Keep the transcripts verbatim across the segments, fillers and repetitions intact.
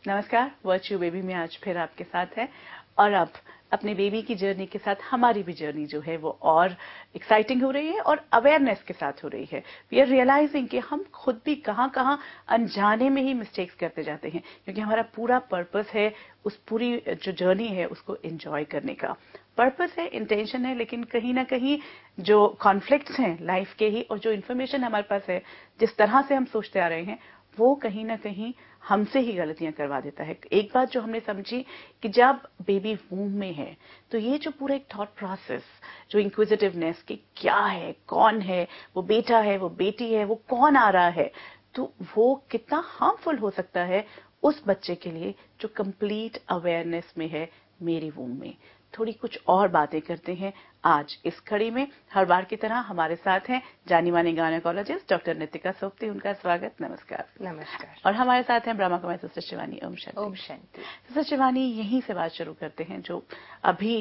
नमस्कार, virtue baby में आज फिर आपके साथ है और अब अपने बेबी की जर्नी के साथ हमारी भी जर्नी जो है वो और एक्साइटिंग हो रही है और अवेयरनेस के साथ हो रही है। वी आर रियलाइजिंग कि हम खुद भी कहाँ कहाँ अनजाने में ही मिस्टेक्स करते जाते हैं, क्योंकि हमारा पूरा पर्पस है उस पूरी जो जर्नी है उसको एंजॉय करने का। पर्पस है, इंटेंशन है, लेकिन कहीं ना कहीं जो कॉन्फ्लिक्ट्स हैं लाइफ के ही और जो इन्फॉर्मेशन हमारे पास है, जिस तरह से हम सोचते आ रहे हैं, वो कहीं ना कहीं हमसे ही गलतियां करवा देता है। एक बात जो हमने समझी कि जब बेबी वूम में है तो ये जो पूरा एक थॉट प्रोसेस, जो इंक्विजिटिवनेस कि क्या है, कौन है, वो बेटा है, वो बेटी है, वो कौन आ रहा है, तो वो कितना हार्मफुल हो सकता है उस बच्चे के लिए जो कंप्लीट अवेयरनेस में है मेरी वूम में। थोड़ी कुछ और बातें करते हैं आज इस कड़ी में। हर बार की तरह हमारे साथ हैं जानी मानी गायनेकोलॉजिस्ट डॉक्टर नितिका सोपती। उनका स्वागत। नमस्कार। नमस्कार। और हमारे साथ हैं ब्रह्मा कुमारी सिस्टर शिवानी। ओम शांति। ओम शांति। सिस्टर शिवानी, यहीं से बात शुरू करते हैं जो अभी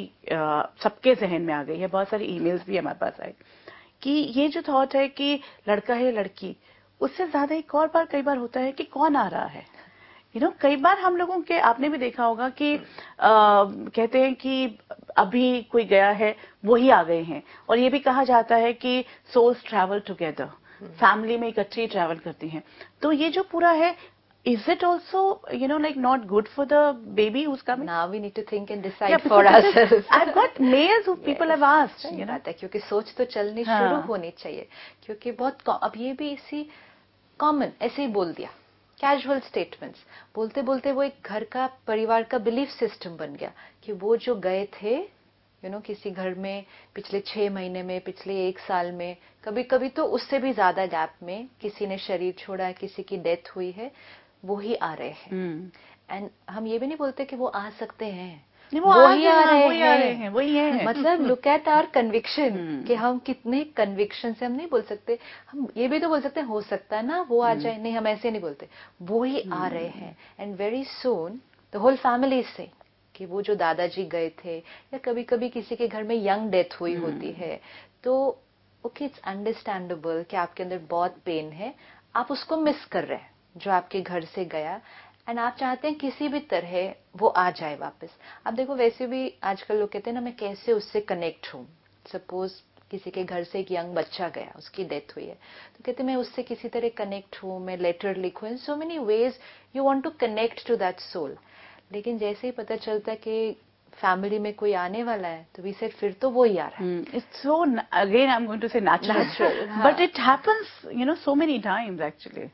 सबके जहन में आ गई है, बहुत सारी ईमेल्स भी हमारे पास आई कि ये जो थॉट है कि लड़का है लड़की, उससे ज्यादा एक और बार कई बार होता है कि कौन आ रहा है। यू you नो know, कई बार हम लोगों के, आपने भी देखा होगा कि आ, कहते हैं कि अभी कोई गया है वो ही आ गए हैं, और ये भी कहा जाता है कि सोल्स ट्रैवल टुगेदर, फैमिली में इकट्ठी ट्रैवल करती हैं। तो ये जो पूरा है, is it also, you know, like not good for the baby who's coming? Now we need to think and decide yeah, for ourselves. I've got mails who yes. people have asked. सही you know? बात है, क्योंकि सोच तो चलनी हाँ. शुरू होनी चाहिए, क्योंकि बहुत अब ये भी इसी कॉमन ऐसे ही बोल दिया, कैजुअल स्टेटमेंट्स बोलते बोलते वो एक घर का, परिवार का बिलीफ सिस्टम बन गया कि वो जो गए थे यू नो किसी घर में पिछले छह महीने में, पिछले एक साल में, कभी कभी तो उससे भी ज्यादा गैप में किसी ने शरीर छोड़ा है, किसी की डेथ हुई है, वो ही आ रहे हैं। And hmm. हम ये भी नहीं बोलते कि वो आ सकते हैं, वो, वो ही आ रहे हैं, आ रहे हैं, वही है। मतलब लुक एट आवर कन्विक्शन कि हम कितने कन्विक्शन से, हम नहीं बोल सकते, हम ये भी तो बोल सकते हैं हो सकता है ना वो आ जाए, नहीं हम ऐसे नहीं बोलते, वो ही आ रहे हैं। And very soon the whole family से कि वो जो दादाजी गए थे, या कभी कभी किसी के घर में यंग डेथ हुई होती है, तो ओके इट्स अंडरस्टैंडेबल कि आपके अंदर बहुत पेन है, आप उसको मिस कर रहे हैं जो आपके घर से गया, एंड आप चाहते हैं किसी भी तरह वो आ जाए वापस। अब देखो वैसे भी आजकल लोग कहते हैं ना, मैं कैसे उससे कनेक्ट हूँ। सपोज किसी के घर से एक यंग बच्चा गया, उसकी डेथ हुई है, तो कहते हैं मैं उससे किसी तरह कनेक्ट हूँ, मैं लेटर लिखूँ, in so many ways you want to connect to that soul. लेकिन जैसे ही पता चलता है कि फैमिली में कोई आने वाला है, तो वी सेड फिर तो वो ही आ रहा है। It's so, again I am going to say natural, but it happens you know so many times actually.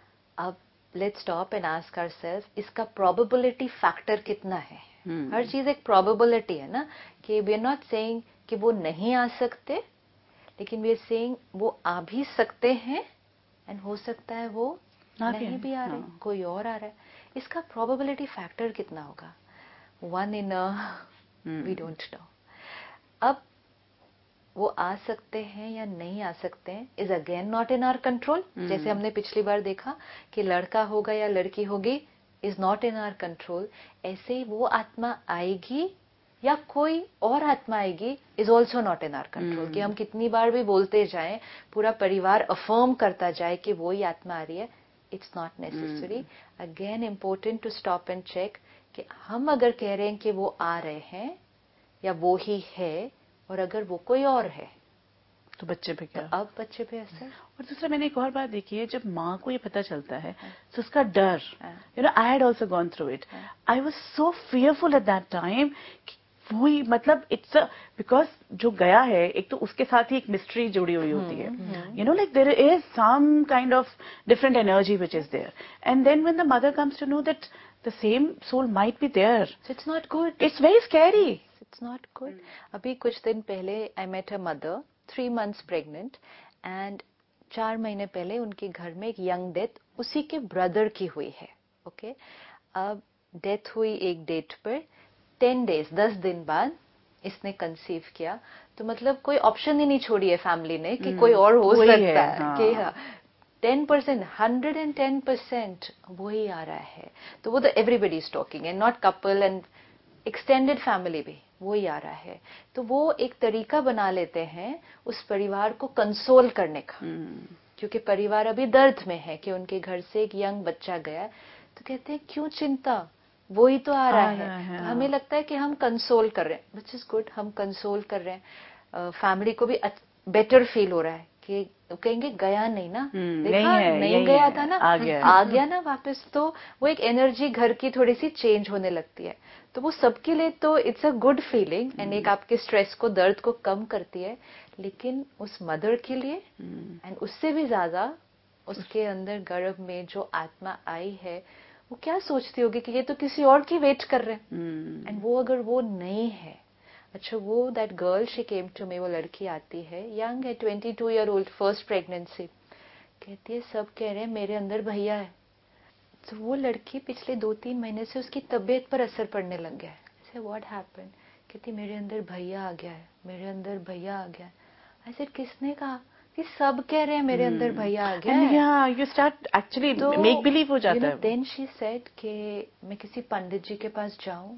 अब let's stop and ask ourselves, इसका प्रोबेबिलिटी फैक्टर कितना है। hmm. हर चीज एक प्रोबेबिलिटी है ना, कि वी आर नॉट सेइंग कि वो नहीं आ सकते, लेकिन वी आर सेइंग वो आ भी सकते हैं, एंड हो सकता है वो नहीं भी आ रहे, हाँ. कोई और आ रहा है। इसका प्रोबेबिलिटी फैक्टर कितना होगा? One in a we don't know. अब वो आ सकते हैं या नहीं आ सकते हैं is again not in our control. जैसे हमने पिछली बार देखा कि लड़का होगा या लड़की होगी is not in our control, ऐसे ही वो आत्मा आएगी या कोई और आत्मा आएगी is also not in our control. कि हम कितनी बार भी बोलते जाएं, पूरा परिवार अफर्म करता जाए कि वो ही आत्मा आ रही है, it's not necessary. Again important to stop and check कि हम अगर कह रहे हैं कि वो आ रहे हैं या वो ही है, और अगर वो कोई और है तो बच्चे पे क्या? तो अब बच्चे पे असर। और दूसरा मैंने एक और बात देखी है, जब माँ को ये पता चलता है तो उसका डर, you know I had also gone through it, I was so fearful at that time. वही मतलब इट्स बिकॉज जो गया है, एक तो उसके साथ ही एक मिस्ट्री जुड़ी हुई होती है, you know like there is some kind of different energy which is there, and then when the mother comes to know that the same soul might be there, it's not good, it's very scary, it's not good. अभी कुछ दिन पहले I met a mother, three months pregnant, and चार महीने पहले उनके घर में एक यंग डेथ उसी के ब्रदर की हुई है। Okay okay? अब डेथ हुई एक डेट पर, टेन डेज दस दिन बाद इसने कंसीव किया, तो मतलब कोई ऑप्शन ही नहीं छोड़ी है फैमिली ने कि hmm. कोई और हो सकता है, है हाँ. कि हाँ ten percent hundred and ten percent वही आ रहा है, तो वो तो everybody is talking and not couple and extended family भी वही आ रहा है। तो वो एक तरीका बना लेते हैं उस परिवार को कंसोल करने का, hmm. क्योंकि परिवार अभी दर्द में है कि उनके घर से एक यंग बच्चा गया, तो कहते हैं क्यों चिंता, वो ही तो आ रहा है, है। तो हमें लगता है कि हम कंसोल कर रहे हैं, विच इज गुड, हम कंसोल कर रहे हैं, फैमिली को भी बेटर फील हो रहा है कि कहेंगे गया नहीं ना, देखा नहीं, नहीं गया था ना, आ गया, आ गया ना वापस, तो वो एक एनर्जी घर की थोड़ी सी चेंज होने लगती है, तो वो सबके लिए तो it's a good feeling and एक आपके स्ट्रेस को, दर्द को कम करती है, लेकिन उस मदर के लिए एंड उससे भी ज्यादा उसके अंदर गर्भ में जो आत्मा आई है वो क्या सोचती होगी कि ये तो किसी और की वेट कर रहे हैं, एंड वो अगर वो नहीं है, अच्छा वो that girl she came to me, वो लड़की आती है, यंग है, twenty two year old, first pregnancy, कहती है सब कह रहे हैं मेरे अंदर भैया है, तो वो लड़की पिछले दो तीन महीने से उसकी तबीयत पर असर पड़ने लग गया है, ऐसे व्हाट हैपेंड, कहती मेरे अंदर भैया आ गया है, मेरे अंदर भैया आ गया है, ऐसे किसने कहा कि सब कह रहे हैं मेरे hmm. अंदर भैया आ गया है, yeah, you start actually तो make believe हो जाता है, then she said कि मैं किसी पंडित जी के पास जाऊं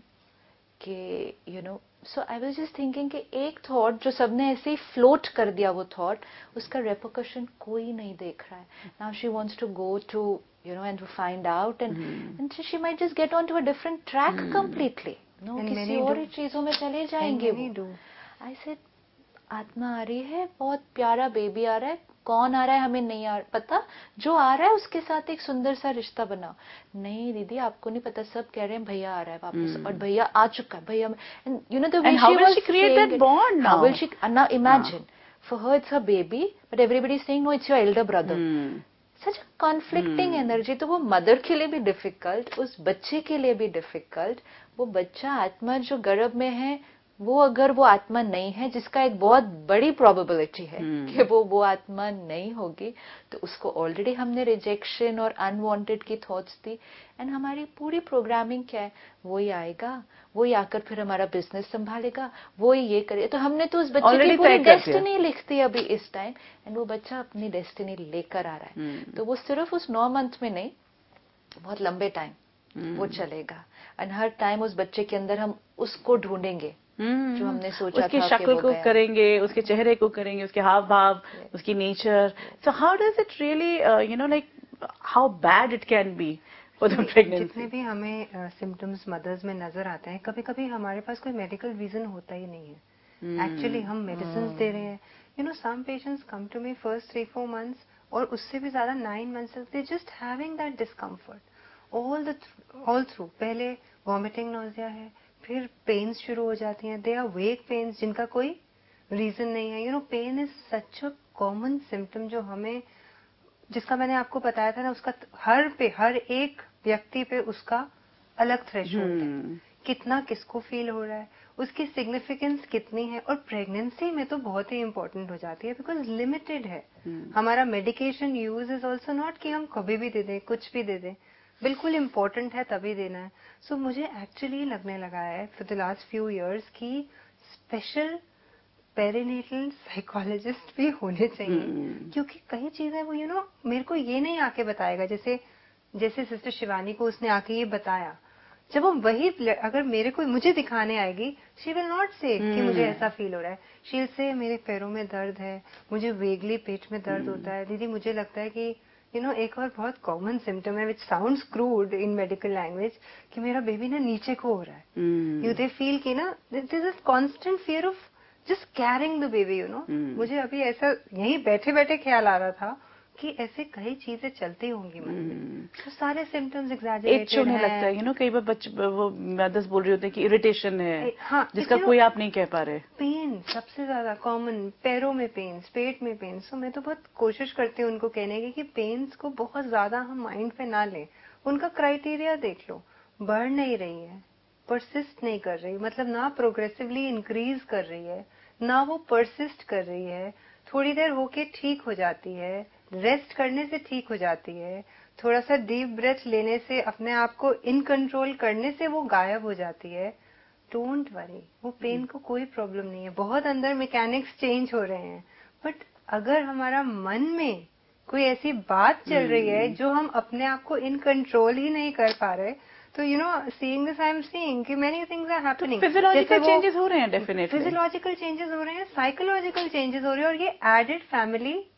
कि you know, so I was just thinking कि एक थॉट जो सबने ऐसे ही फ्लोट कर दिया, वो थॉट, उसका रेपरकशन कोई नहीं देख रहा है, now she wants to go to you know and to find out and and she might just get on to a different track completely, no किसी और ही चीजों में चले जाएंगे वो। आई सेड आत्मा आ रही है, बहुत प्यारा बेबी आ रहा है, कौन आ रहा है हमें नहीं आ पता, जो आ रहा है उसके साथ एक सुंदर सा रिश्ता बनाओ, नहीं दीदी आपको नहीं पता, सब कह रहे हैं भैया आ रहा है वापस, hmm. और भैया आ चुका है, भैया, you know the way she was create that bond now, how will she now imagine uh. for her it's her baby but everybody is saying no it's your elder brother, hmm. such a conflicting hmm. energy, तो वो mother के लिए भी difficult, उस बच्चे के लिए भी डिफिकल्ट, वो बच्चा आत्मा जो गर्भ में है वो अगर वो आत्मा नहीं है, जिसका एक बहुत बड़ी प्रोबेबिलिटी है hmm. कि वो वो आत्मा नहीं होगी, तो उसको ऑलरेडी हमने रिजेक्शन और अनवांटेड की थॉट्स दी, एंड हमारी पूरी प्रोग्रामिंग क्या है, वो ही आएगा, वो ही आकर फिर हमारा बिजनेस संभालेगा, वो ही ये करे, तो हमने तो उस बच्चे की पूरी डेस्टिनी लिख दी अभी इस टाइम, एंड वो बच्चा अपनी डेस्टिनी लेकर आ रहा है, hmm. तो वो सिर्फ उस नौ मंथ में नहीं, बहुत लंबे टाइम hmm. वो चलेगा, एंड हर टाइम उस बच्चे के अंदर हम उसको ढूंढेंगे, Hmm. जो हमने सोचा उसकी था शक्ल को करेंगे, उसके चेहरे को करेंगे, उसके हाव भाव, yes. उसकी nature, so how does it really you know like how bad it can be for the pregnancy. जितने भी हमें सिम्टम्स uh, मदर्स में नजर आते हैं, कभी कभी हमारे पास कोई मेडिकल रीजन होता ही नहीं है, एक्चुअली hmm. हम मेडिसिन hmm. दे रहे हैं, you know some patients come to me first three four months और उससे भी ज्यादा nine months, they just having that discomfort all the all through, पहले वॉमिटिंग, नोजिया है, फिर पेन्स शुरू हो जाती हैं, दे आर वेक पेन्स जिनका कोई रीजन नहीं है, you know pain is such a common symptom जो हमें, जिसका मैंने आपको बताया था ना, उसका हर पे हर एक व्यक्ति पे उसका अलग थ्रेशोल्ड hmm. है, कितना किसको फील हो रहा है, उसकी सिग्निफिकेंस कितनी है, और प्रेगनेंसी में तो बहुत ही इंपॉर्टेंट हो जाती है बिकॉज लिमिटेड है hmm. हमारा medication use is also not कि हम कभी भी दे दें, कुछ भी दे दें, बिल्कुल इम्पोर्टेंट है तभी देना है। सो so, मुझे एक्चुअली लगने लगा है for the last few years कि स्पेशल पेरिनेटल साइकोलॉजिस्ट भी होने चाहिए hmm. क्योंकि कई चीजें वो यू you नो know, मेरे को ये नहीं आके बताएगा, जैसे जैसे सिस्टर शिवानी को उसने आके ये बताया, जब हम वही अगर मेरे को मुझे दिखाने आएगी, शी विल नॉट से कि मुझे ऐसा फील हो रहा है, शी विल से मेरे पैरों में दर्द है, मुझे वेगली पेट में दर्द hmm. होता है, दीदी मुझे लगता है कि यू नो एक और बहुत कॉमन सिम्टम है which sounds crude in medical language कि मेरा बेबी ना नीचे को हो रहा है, यू दे फील कि ना this is constant fear of just carrying the baby, you know. मुझे अभी ऐसा यहीं बैठे बैठे ख्याल आ रहा था कि ऐसे कई चीजें चलती होंगी मन में, तो सारे सिम्टम्स एग्जैजरेटेड होने लगता है, यू नो कई बार बच्चे वो मदर्स बोल रही होते हैं कि इरिटेशन है, हाँ, जिसका कोई आप नहीं कह पा रहे, पेन सबसे ज्यादा कॉमन, पैरों में पेन्स, पेट में पेन्स, तो मैं तो बहुत कोशिश करती हूँ उनको कहने की कि पेन्स को बहुत ज्यादा हम माइंड पे ना लें, उनका क्राइटेरिया देख लो, बढ़ नहीं रही है, परसिस्ट नहीं कर रही, मतलब ना प्रोग्रेसिवली इंक्रीज कर रही है, ना वो परसिस्ट कर रही है, थोड़ी देर होके ठीक हो जाती है, रेस्ट करने से ठीक हो जाती है, थोड़ा सा डीप ब्रेथ लेने से, अपने आप को इन कंट्रोल करने से वो गायब हो जाती है, डोंट वरी, वो पेन को कोई प्रॉब्लम नहीं है, बहुत अंदर मैकेनिक्स चेंज हो रहे हैं, बट अगर हमारा मन में कोई ऐसी बात चल रही है जो हम अपने आप को इन कंट्रोल ही नहीं कर पा रहे, तो you know seeing this I am seeing कि many things are happening, physiological changes हो रहे हैं, डेफिनेटली फिजियोलॉजिकल चेंजेस हो रहे हैं, साइकोलॉजिकल चेंजेस हो रहे हैं, और ये एडेड फैमिली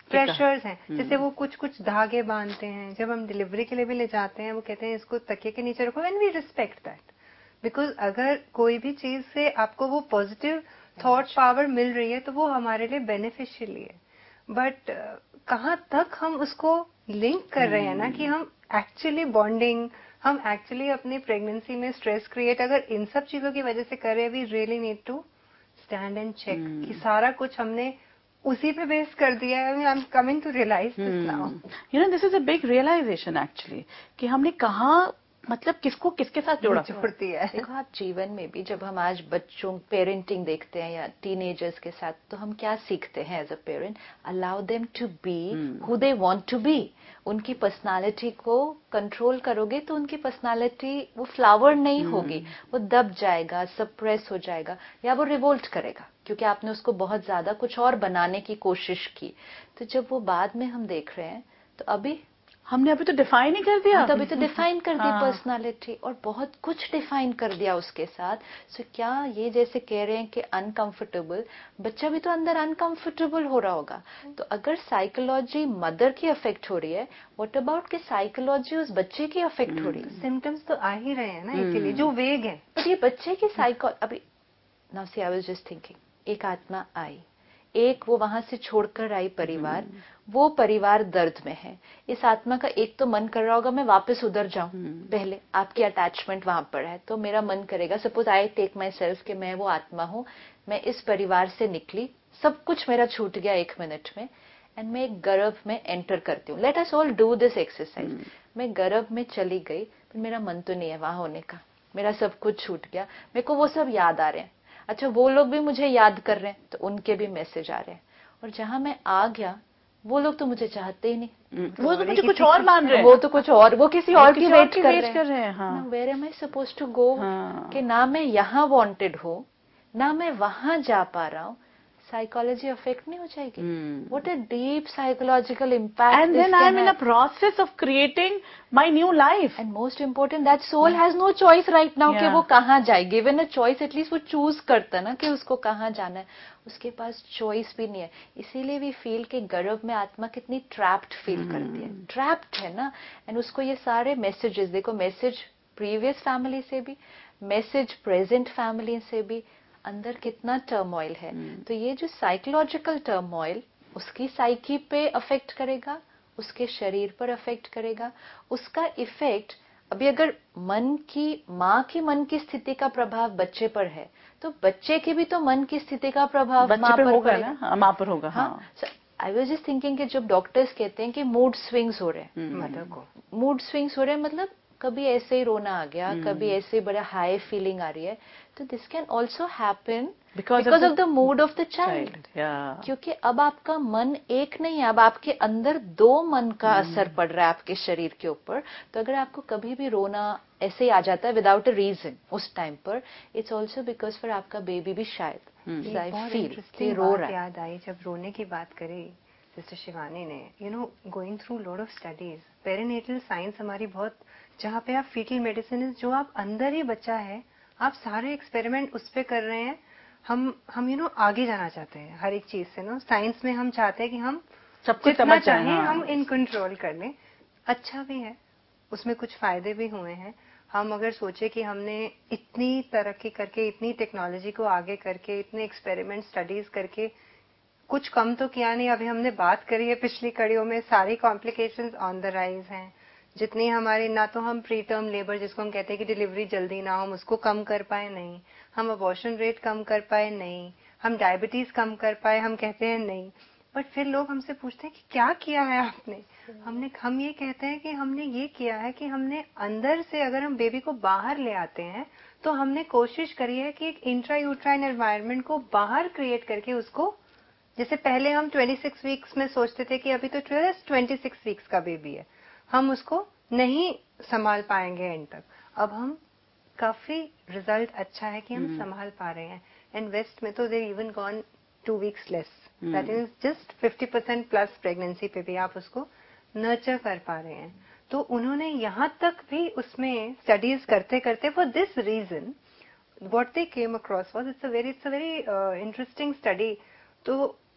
प्रेशर्स हैं, जैसे वो कुछ कुछ धागे बांधते हैं, जब हम डिलीवरी के लिए भी ले जाते हैं वो कहते हैं इसको तकिए के नीचे रखो, and we respect that, because अगर कोई भी चीज से आपको वो पॉजिटिव थॉट पावर मिल रही है तो वो हमारे लिए बेनिफिशियली है। बट uh, कहाँ तक हम उसको लिंक कर रहे हैं ना कि हम एक्चुअली बॉन्डिंग, हम एक्चुअली अपनी प्रेगनेंसी में स्ट्रेस क्रिएट अगर इन सब चीजों की वजह से कर रहे हैं, we really need to stand and check कि सारा कुछ हमने उसी पे बेस कर दिया है। I am coming to realise this now, you know this is a big realisation actually कि हमने कहाँ मतलब किसको किसके साथ जोड़ा जोड़ती है। देखो आप जीवन में भी जब हम आज बच्चों पेरेंटिंग देखते हैं या टीनेजर्स के साथ, तो हम क्या सीखते हैं as a parent? Allow them to be who they want to be. उनकी पर्सनालिटी को कंट्रोल करोगे तो उनकी पर्सनालिटी वो फ्लावर नहीं hmm. होगी, वो दब जाएगा, सप्रेस हो जाएगा, या वो रिवोल्ट करेगा क्योंकि आपने उसको बहुत ज्यादा कुछ और बनाने की कोशिश की। तो जब वो बाद में हम देख रहे हैं तो अभी हमने अभी तो डिफाइन ही कर दिया, तो अभी तो डिफाइन कर दी पर्सनालिटी, और बहुत कुछ डिफाइन कर दिया उसके साथ। सो so, क्या ये जैसे कह रहे हैं कि अनकंफर्टेबल, बच्चा भी तो अंदर अनकंफर्टेबल हो रहा होगा। तो अगर साइकोलॉजी मदर की अफेक्ट हो रही है, व्हाट अबाउट कि साइकोलॉजी उस बच्चे की अफेक्ट हो रही है? सिम्टम्स तो आ ही रहे हैं ना इसीलिए जो वेग है। बट ये बच्चे की साइको अभी now see I was just thinking, एक आत्मा आई, एक वो वहां से छोड़कर आई परिवार, वो परिवार दर्द में है। इस आत्मा का एक तो मन कर रहा होगा मैं वापस उधर जाऊं, पहले आपकी अटैचमेंट वहां पर है तो मेरा मन करेगा, suppose I take myself कि मैं वो आत्मा हूं, मैं इस परिवार से निकली, सब कुछ मेरा छूट गया एक मिनट में, एंड मैं एक गर्भ में एंटर करती हूँ। Let us all do this exercise. मैं गर्भ में चली गई, पर मेरा मन तो नहीं है वहां होने का, मेरा सब कुछ छूट गया, मेरे को वो सब याद आ रहे हैं, अच्छा वो लोग भी मुझे याद कर रहे हैं तो उनके भी मैसेज आ रहे हैं, और जहां मैं आ गया वो लोग तो मुझे चाहते ही नहीं, वो तो मुझे कुछ और मान रहे हैं, वो तो कुछ और, वो किसी और की वेट कर रहे हैं, कर रहे हैं। हाँ। Where am I suppose to go, कि ना मैं यहाँ वांटेड हूँ ना मैं वहां जा पा रहा हूँ, साइकोलॉजी अफेक्ट नहीं हो जाएगी? What a deep psychological impact, and then I am in a process of creating my new life, and most important that soul has no choice right now कि वो कहाँ जाए। गिवन अ चॉइस एटलीस्ट वो choose करता ना कि उसको कहाँ जाना है, उसके पास चॉइस भी नहीं है। इसीलिए भी फील कि गर्भ में आत्मा कितनी ट्रैप्ड फील hmm. करती है, ट्रैप्ड है ना, एंड उसको ये सारे मैसेजेस, देखो मैसेज प्रीवियस फैमिली से भी, मैसेज प्रेजेंट फैमिली से भी, अंदर कितना टर्मोइल है। hmm. तो ये जो साइकोलॉजिकल टर्मोइल उसकी साइकी पे अफेक्ट करेगा, उसके शरीर पर अफेक्ट करेगा, उसका इफेक्ट अभी अगर मन की, माँ की मन की स्थिति का प्रभाव बच्चे पर है तो बच्चे की भी तो मन की स्थिति का प्रभाव माँ पर होगा ना, माँ पर होगा। हाँ, आई वाज जस्ट थिंकिंग कि जब डॉक्टर्स कहते हैं कि मूड स्विंग्स हो रहे हैं, मदर को मूड स्विंग्स हो रहे हैं, मतलब कभी ऐसे ही रोना आ गया, कभी ऐसे बड़ा हाई फीलिंग आ रही है, तो this can also happen because of the mood of the child. क्योंकि अब आपका मन एक नहीं है, अब आपके अंदर दो मन का hmm. असर पड़ रहा है आपके शरीर के ऊपर। तो अगर आपको कभी भी रोना ऐसे ही आ जाता है विदाउट अ रीजन उस टाइम पर, इट्स ऑल्सो बिकॉज फॉर आपका बेबी भी शायद hmm. ये बहुत इंटरेस्टिंग बात याद आई जब रोने की बात करी सिस्टर शिवानी ने। You know going through lot of studies, perinatal science हमारी बहुत, जहाँ पे आप फीटल मेडिसिन, जो आप अंदर ही बच्चा है, आप सारे एक्सपेरिमेंट उस पे कर रहे हैं। हम हम यू नो आगे जाना चाहते हैं हर एक चीज से ना, साइंस में हम चाहते हैं कि हम सब कुछ समझ चाहें हाँ। हम इन कंट्रोल कर लें। अच्छा भी है, उसमें कुछ फायदे भी हुए हैं। हम अगर सोचे कि हमने इतनी तरक्की करके, इतनी टेक्नोलॉजी को आगे करके, इतने एक्सपेरिमेंट स्टडीज करके कुछ कम तो किया नहीं। अभी हमने बात करी है पिछली कड़ियों में, सारी कॉम्प्लिकेशंस ऑन द राइज हैं। जितनी हमारी, ना तो हम प्री टर्म लेबर जिसको हम कहते हैं कि डिलीवरी जल्दी ना हो, हम उसको कम कर पाए नहीं, हम अबॉर्शन रेट कम कर पाए नहीं, हम डायबिटीज कम कर पाए, हम कहते हैं नहीं। बट फिर लोग हमसे पूछते हैं कि क्या किया है आपने। हमने हम ये कहते हैं कि हमने ये किया है कि हमने अंदर से, अगर हम बेबी को बाहर ले आते हैं तो हमने कोशिश करी है कि एक इंट्रा यूट्राइन एनवायरनमेंट को बाहर क्रिएट करके उसको, जैसे पहले हम छब्बीस वीक्स में सोचते थे कि अभी तो छब्बीस वीक्स का बेबी है, हम उसको नहीं संभाल पाएंगे एंड तक। अब हम काफी रिजल्ट अच्छा है कि हम hmm. संभाल पा रहे हैं। एंड वेस्ट में तो they even gone two weeks less, that is just fifty percent plus pregnancy पे भी आप उसको नर्चर कर पा रहे हैं। तो उन्होंने यहाँ तक भी उसमें स्टडीज करते करते, for this reason what they came across was, it's a very it's a very uh, interesting study. तो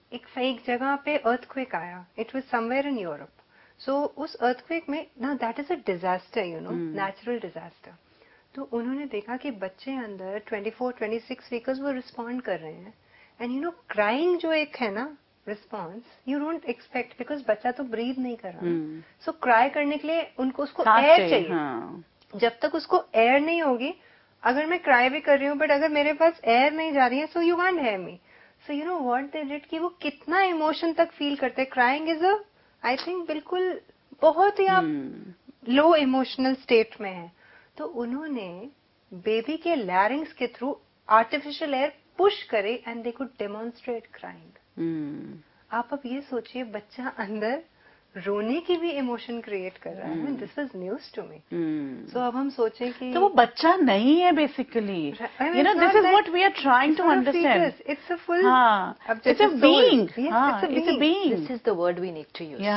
एक एक जगह पे अर्थक्वेक आया, it was somewhere in Europe. So उस अर्थक्वेक में ना, that is a disaster, you know, natural disaster. तो उन्होंने देखा कि बच्चे अंदर twenty four twenty six weekers वो रिस्पॉन्ड कर रहे हैं. एंड यू नो क्राइंग जो एक है ना response, you don't expect, because बच्चा तो ब्रीथ नहीं कर रहा. सो क्राई करने के लिए उनको उसको एयर चाहिए. हाँ. जब तक उसको एयर नहीं होगी, अगर मैं क्राई भी कर रही हूँ बट अगर मेरे पास एयर नहीं जा रही है, so you can't hear me. So you know what they did कि वो कितना इमोशन तक फील करते हैं. Crying is a, I think बिल्कुल बहुत ही आप लो इमोशनल स्टेट में है. तो उन्होंने बेबी के लैरिंग्स के थ्रू आर्टिफिशियल एयर पुश करे and they could demonstrate crying. आप अब ये सोचिए, बच्चा अंदर रोने की भी इमोशन क्रिएट कर रहा है. This is news to me. So अब हम सोचें कि तो वो बच्चा नहीं है basically, you know, this is what we are trying to understand. It's a full, it's a being. It's a being. This is the word we need to use.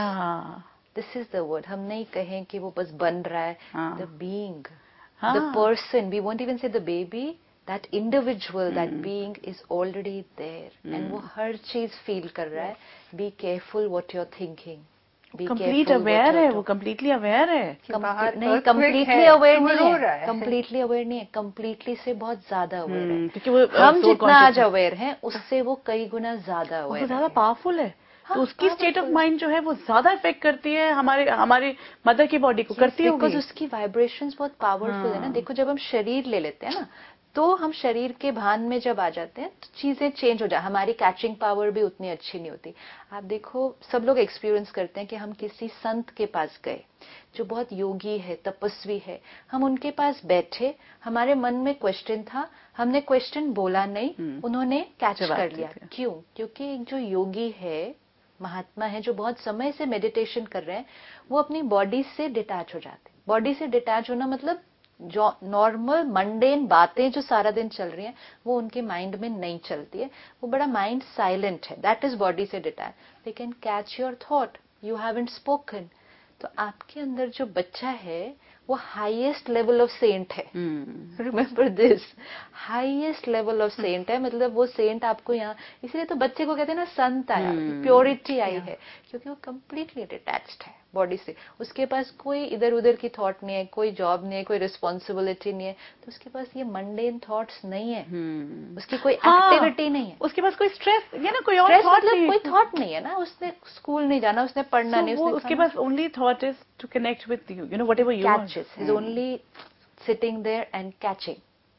This is the word. हम नहीं कहें कि वो बस बन रहा है. The being, the person, we won't even say the baby, that individual, that being is already there and वो हर चीज फील कर रहा है. Be careful what you are thinking. Complete aware है, वो कंप्लीटली अवेयर है. नहीं, कंप्लीटली अवेयर नहीं है. कंप्लीटली अवेयर नहीं है, कंप्लीटली से बहुत ज्यादा अवेयर है. क्योंकि वो हम जितना आज अवेयर हैं उससे वो कई गुना ज्यादा अवेयर है. ज्यादा पावरफुल है. तो उसकी स्टेट ऑफ माइंड जो है वो ज्यादा इफेक्ट करती है हमारे हमारे मदर की बॉडी को. करती है बिकॉज उसकी वाइब्रेशंस बहुत पावरफुल है ना. देखो, जब हम शरीर ले लेते हैं ना, तो हम शरीर के भान में जब आ जाते हैं तो चीजें चेंज हो जाती. हमारी कैचिंग पावर भी उतनी अच्छी नहीं होती. आप देखो, सब लोग एक्सपीरियंस करते हैं कि हम किसी संत के पास गए जो बहुत योगी है, तपस्वी है. हम उनके पास बैठे, हमारे मन में क्वेश्चन था, हमने क्वेश्चन बोला नहीं, उन्होंने कैच कर लिया. क्यों? क्योंकि एक जो योगी है, महात्मा है, जो बहुत समय से मेडिटेशन कर रहे हैं, वो अपनी बॉडी से डिटैच हो जाते हैं. बॉडी से डिटैच होना मतलब जो नॉर्मल मंडेन बातें जो सारा दिन चल रही हैं वो उनके माइंड में नहीं चलती है. वो बड़ा माइंड साइलेंट है. दैट इज बॉडी से detach. They can catch your thought. You haven't spoken. तो आपके अंदर जो बच्चा है वो हाईएस्ट लेवल ऑफ सेंट है. Remember this, highest level of saint है. मतलब वो सेंट आपको यहाँ, इसलिए तो बच्चे को कहते हैं ना संत आया, प्योरिटी आई है, क्योंकि वो कंप्लीटली डिटैच्ड है बॉडी से. उसके पास कोई इधर उधर की थॉट नहीं है, कोई जॉब नहीं है, कोई रिस्पॉन्सिबिलिटी नहीं है. तो उसके पास ये मंडेन थॉट्स नहीं है. उसकी कोई एक्टिविटी नहीं है. उसके पास कोई स्ट्रेस या ना कोई और थॉट नहीं, कोई थॉट नहीं है ना. उसने स्कूल नहीं जाना, उसने पढ़ना नहीं, उसके पास only thought is to connect with you, you know, whatever you want. He's hmm. only sitting there and catching.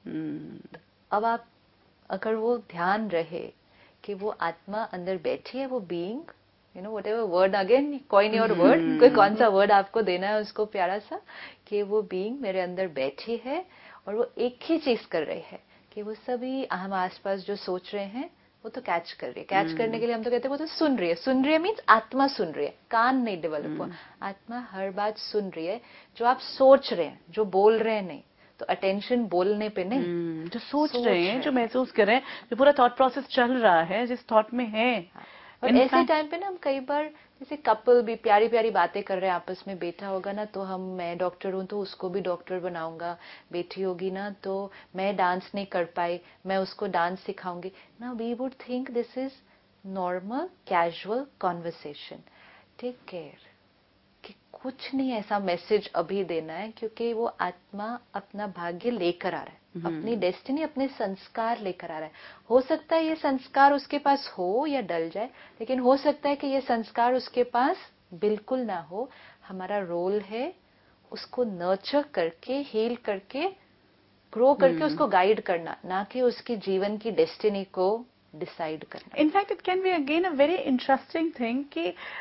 hmm. अब आप अगर वो ध्यान रहे कि वो आत्मा अंदर बैठी है, वो being, you know, whatever word, again coin your word, कोई कौन सा वर्ड आपको देना है उसको प्यारा सा, कि वो बीइंग मेरे अंदर बैठी है और वो एक ही चीज कर रही है कि वो सभी हम आसपास जो सोच रहे हैं वो तो कैच कर रही है. Catch hmm. करने के लिए हम तो कहते हैं वो तो सुन रही है. सुन रही है मीन्स आत्मा सुन रही है, कान नहीं डेवलप हुआ. hmm. आत्मा हर बात सुन रही है. जो आप सोच रहे हैं, जो बोल रहे हैं नहीं, तो अटेंशन बोलने पे नहीं, hmm. जो सोच, सोच रहे हैं, जो महसूस कर रहे हैं, जो पूरा थॉट प्रोसेस चल रहा है, जिस थॉट में है. हाँ. और ऐसे टाइम पे ना हम कई बार, जैसे कपल भी प्यारी प्यारी बातें कर रहे हैं आपस में, बेटा होगा ना तो हम, मैं डॉक्टर हूं तो उसको भी डॉक्टर बनाऊंगा, बेटी होगी ना तो मैं डांस नहीं कर पाई, मैं उसको डांस सिखाऊंगी ना. We would think this is normal casual conversation. Take care कि कुछ नहीं ऐसा मैसेज अभी देना है, क्योंकि वो आत्मा अपना भाग्य लेकर आ रहा है, hmm. अपनी डेस्टिनी, अपने संस्कार लेकर आ रहा है. हो सकता है ये संस्कार उसके पास हो या डल जाए, लेकिन हो सकता है कि ये संस्कार उसके पास बिल्कुल ना हो. हमारा रोल है उसको नर्चर करके, हील करके, ग्रो करके hmm. उसको गाइड करना, ना कि उसकी जीवन की डेस्टिनी को डिसाइड करना. In fact, it can be again a very interesting thing कि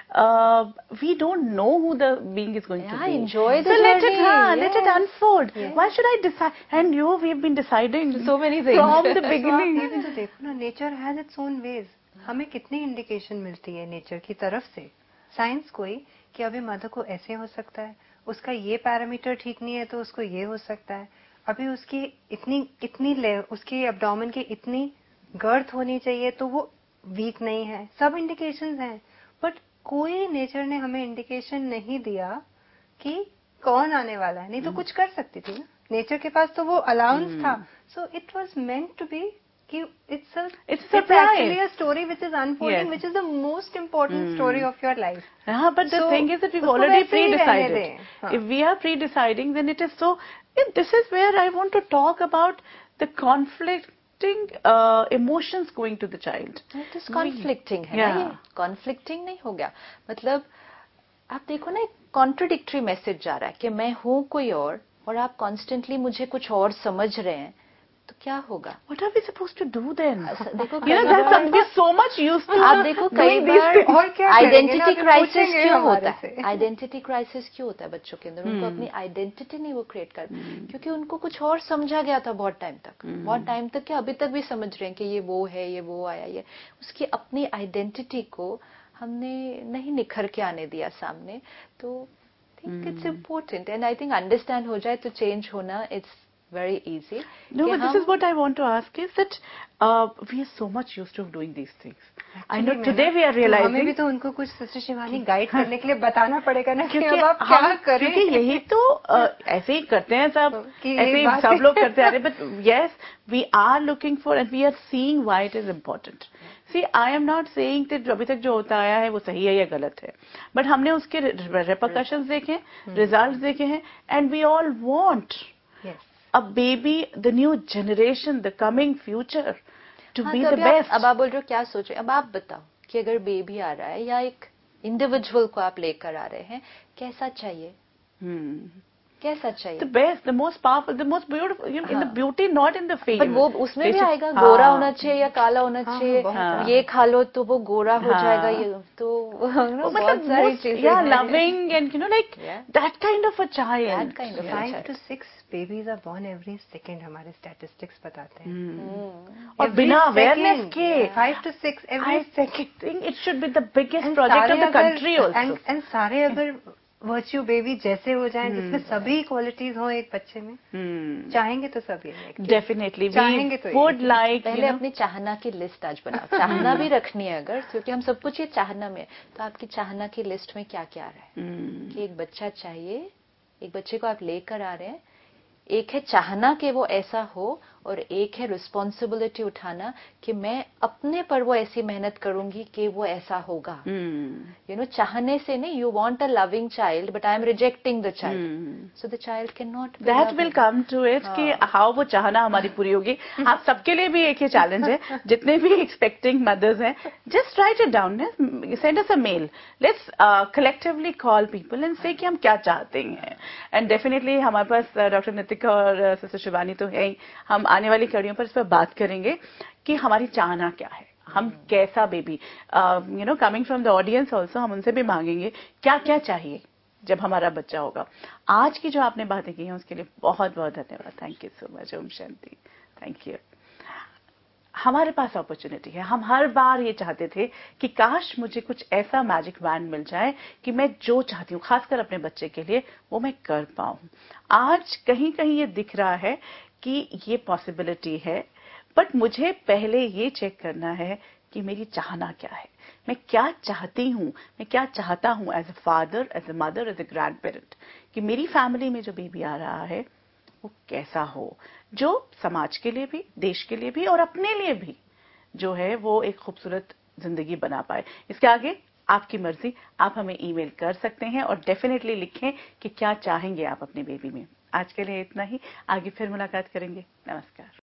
uh, we don't know who the being is going yeah, to be. Enjoy the so journey. let it, हाँ, yes. let it unfold. Yes. Why should I decide? And you, we have been deciding so many things from the beginning. ये भी तो देखो ना, nature has its own ways. हमें कितनी indication मिलती है नेचर की तरफ से, साइंस कोई, कि अभी मदर को ऐसे हो सकता है, उसका ये पैरामीटर ठीक नहीं है तो उसको ये हो सकता है, अभी उसकी इतनी इतनी उसकी एब्डोमेन की इतनी गर्थ होनी चाहिए तो वो वीक नहीं है. सब इंडिकेशंस हैं, बट कोई नेचर ने हमें इंडिकेशन नहीं दिया कि कौन आने वाला है. नहीं तो कुछ कर सकती थी ना, नेचर के पास तो वो अलाउंस था. So it was meant to be कि it's a it's, it's actually a story which is unfolding, yes. which is the most important mm. story of your life. Yeah, but the so, thing is that we've already pre-decided. Huh. If we are pre-deciding, then it is so. This is where I want to talk about the conflicting uh, emotions going to the child. It is conflicting, है ना ये? Conflicting नहीं हो गया. मतलब आप देखो ना, एक contradictory message जा रहा है कि मैं हूँ कोई और और आप constantly मुझे कुछ और समझ रहे हैं. तो क्या होगा? What are we supposed to do then? देखो, you know, that's something we're so much used to. आप देखो कई बार और क्या आइडेंटिटी क्राइसिस क्यों होता है? आइडेंटिटी क्राइसिस क्यों होता है बच्चों के अंदर? उनको अपनी आइडेंटिटी नहीं वो क्रिएट कर, क्योंकि उनको कुछ और समझा गया था बहुत टाइम तक, बहुत टाइम तक क्या अभी तक भी समझ रहे हैं कि ये वो है, ये वो आया, ये उसकी अपनी आइडेंटिटी को हमने नहीं निखर के आने दिया सामने. तो think it's important and I think understand हो जाए तो चेंज होना it's very easy. No, but this is what I want to ask is that uh, we are so much used to doing these things. Actually, I know today we are realizing. हमें भी तो उनको कुछ sister Shivani guide करने के लिए बताना पड़ेगा ना कि अब आप क्या करें. क्योंकि यही तो uh, ऐसे ही करते हैं सब, ऐसे ही सब लोग करते आ रहे हैं. But yes, we are looking for and we are seeing why it is important. See, I am not saying that अभी तक जो होता आया है वो सही है या गलत है, but हमने उसके repercussions देखे, results देखे हैं, and we all want. Yes. A baby, the new generation, the coming future, to be the best. अब आप बोल रहे हो क्या सोच रहे हैं? अब आप बताओ कि अगर बेबी आ रहा है या एक इंडिविजुअल को आप लेकर आ रहे हैं, कैसा चाहिए? hmm. कैसा चाहिए? The best, the most powerful, the most beautiful. You know, in the beauty, not in the fame. But वो उसमें भी आएगा, गोरा होना चाहिए या काला होना चाहिए. ये खा लो तो वो गोरा हो जाएगा. ये तो बहुत सारी चीजें. Yeah, loving and you know like that kind of a child. That kind of a child. Five to six babies are born every second. हमारे statistics बताते हैं. और बिना awareness के. Five to six every second. Think it should be the biggest project of the country also. And and सारे अगर virtue baby जैसे हो जाएं, hmm. जिसमें सभी क्वालिटीज हो एक बच्चे में, hmm. चाहेंगे तो सभी. डेफिनेटली चाहेंगे तो वुड लाइक. पहले अपनी चाहना की लिस्ट आज बनाओ. चाहना भी रखनी है अगर, क्योंकि हम सब कुछ ये चाहना में, तो आपकी चाहना की लिस्ट में क्या क्या आ रहा है. hmm. कि एक बच्चा चाहिए, एक बच्चे को आप लेकर आ रहे हैं. एक है चाहना कि वो ऐसा हो और एक है रिस्पॉन्सिबिलिटी उठाना कि मैं अपने पर वो ऐसी मेहनत करूंगी कि वो ऐसा होगा. यू नो, चाहने से नहीं. You want a loving child but I am rejecting the child, so the child can not. That will come to it कि हाउ वो चाहना हमारी पूरी होगी. आप सबके लिए भी एक ही चैलेंज है, जितने भी एक्सपेक्टिंग मदर्स हैं, just write it down, send us a mail, let's collectively call people and say कि हम क्या चाहते हैं. एंड डेफिनेटली हमारे पास डॉक्टर नितिका और सिस्टर शिवानी तो है ही. हम आने वाली कड़ियों पर इस पर बात करेंगे कि हमारी चाहना क्या है, हम कैसा baby, you know, coming from the audience also, हम उनसे भी मांगेंगे क्या क्या चाहिए जब हमारा बच्चा होगा. आज की जो आपने बातें की हैं उसके लिए बहुत बहुत धन्यवाद. Thank you so much. Om Shanti. Thank you. हमारे पास अपॉर्चुनिटी है. हम हर बार ये चाहते थे कि काश मुझे कुछ ऐसा मैजिक वैन मिल जाए कि मैं जो चाहती हूँ, खासकर अपने बच्चे के लिए, वो मैं कर पाऊं. आज कहीं कहीं ये दिख रहा है कि ये पॉसिबिलिटी है, बट मुझे पहले ये चेक करना है कि मेरी चाहना क्या है, मैं क्या चाहती हूँ, मैं क्या चाहता हूँ as a father, as a mother, as a grandparent, कि मेरी फैमिली में जो बेबी आ रहा है वो कैसा हो, जो समाज के लिए भी, देश के लिए भी और अपने लिए भी जो है वो एक खूबसूरत जिंदगी बना पाए. इसके आगे आपकी मर्जी. आप हमें ईमेल कर सकते हैं और डेफिनेटली लिखें कि क्या चाहेंगे आप अपने बेबी में. आज के लिए इतना ही. आगे फिर मुलाकात करेंगे. नमस्कार.